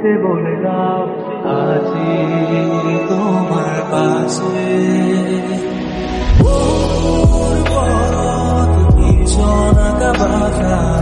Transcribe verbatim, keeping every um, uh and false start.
যে বলে দাও আজি তোমার পাশে ওর পথ পিছন আঁকা বাঁকা